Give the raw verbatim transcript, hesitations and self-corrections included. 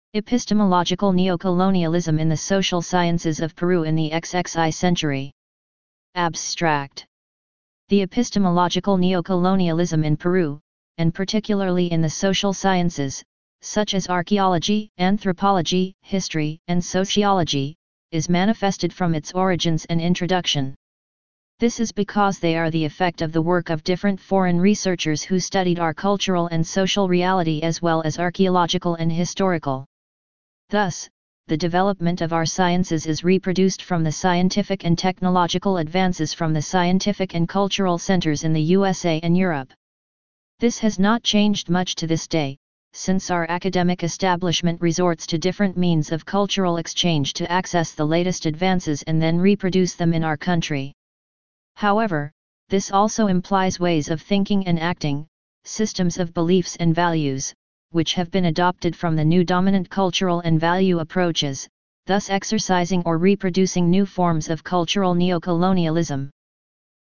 Epistemological neocolonialism in the social sciences of Peru in the two thousand century. Abstract. The epistemological neocolonialism in Peru, and particularly in the social sciences, such as archaeology, anthropology, history, and sociology, is manifested from its origins and introduction. This is because they are the effect of the work of different foreign researchers who studied our cultural and social reality as well as archaeological and historical. Thus, the development of our sciences is reproduced from the scientific and technological advances from the scientific and cultural centers in the U S A and Europe. This has not changed much to this day, since our academic establishment resorts to different means of cultural exchange to access the latest advances and then reproduce them in our country. However, this also implies ways of thinking and acting, systems of beliefs and values, which have been adopted from the new dominant cultural and value approaches, thus exercising or reproducing new forms of cultural neocolonialism.